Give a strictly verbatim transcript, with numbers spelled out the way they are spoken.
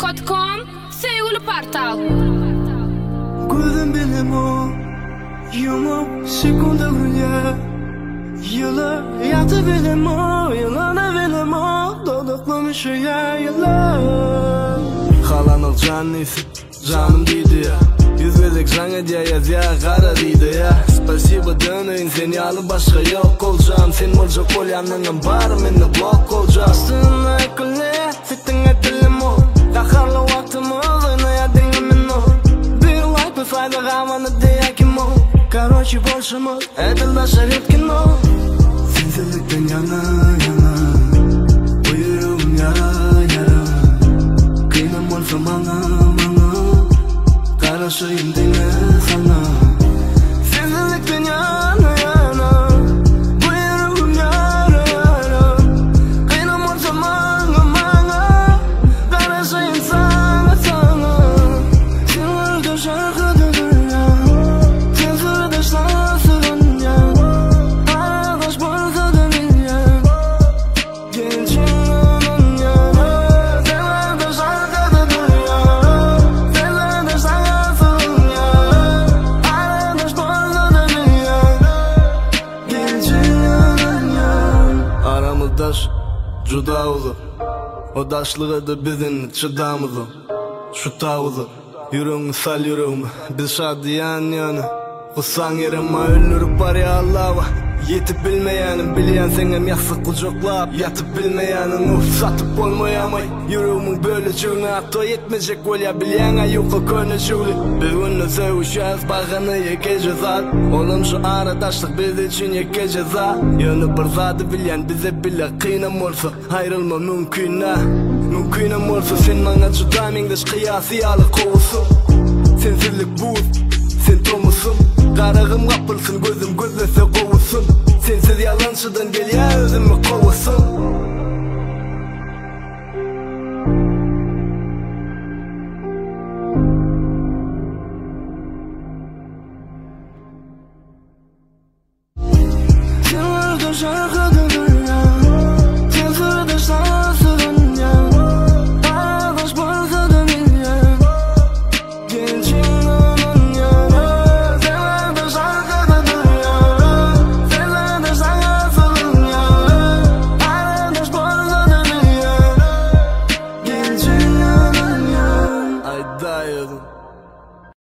ponto com, Sevgili Portal. Gözüm bilemo, yumu sekunda günya. Yılı yatı bilemo, yılana bilemo, doluklamış ya yılı. Kalanıl canlısı, canım deydi ya. Yüz verdik жаңа diye yaz ya, kara deydi ya. Spasiba dönün, seni alıp başka yok olacağım. Sen olacak ol yanının var, men de blok olacağım. Aslında ekle, fittin etilim o. Dakarlı vaktimiz, oynaya dinlemin o. Bir like bir fayda kalmanı diye kim o. Короче, большему, это наша редкин o. Sensilikten yana yana, uyurum yara yara. Kıynam olsa bana bana, karışayım dene sana. Sensilikten yana yana, uyurum yara yara. Kıynam olsa bana bana, karışayım sana sana. Sensilikten şarkı dünya, sensilikten şarkı dünya. Arkadaş bolsa da dünya, gençliğinin yana. Sensilikten şarkı dünya, sensilikten şarkı dünya. Arkadaş bolsa da dünya, gençliğinin yana. Aramızda juda uzun, o daşlığı da bizim çıdamızı. Şu tavuzu, yüreğimi sal yüreğimi, biz şadiyan yana. Kusan yerime ölürüp var ya Allah'a. Yetip bilmeyenim, bileyen senem yaksı kucaklap. Yatıp bilmeyenim, uf satıp olmayamay. Yüreğimin böyle cüğüne atı yetmeyecek ol ya. Bileyen ayuqa köyne cüğlü. Bir günü sevuşacağız, bağını yeke cezat. Oğlum şu aradaşlık biz için yeke ceza. Yönü bir zadı bilen bize bile kıynam olsa ayrılma mümkün ha. Mümkünüm olsa sen bana cüdamindeş kıyası alı kovusun. Sensizlik buz, sen tomusun. Karağım kapılsın, gözüm gözlese kovusun. Sensiz yalançıdan gel ya özümü kovusun. Sensiz şarkı dünya, sensiz şarkı dünya. Arkadaş bolsa da dünya, gençliğinin yana. Sensiz şarkı dünya, sensiz şarkı dünya. Arkadaş bolsa da dünya, gençliğinin yana. Ay dayıdım.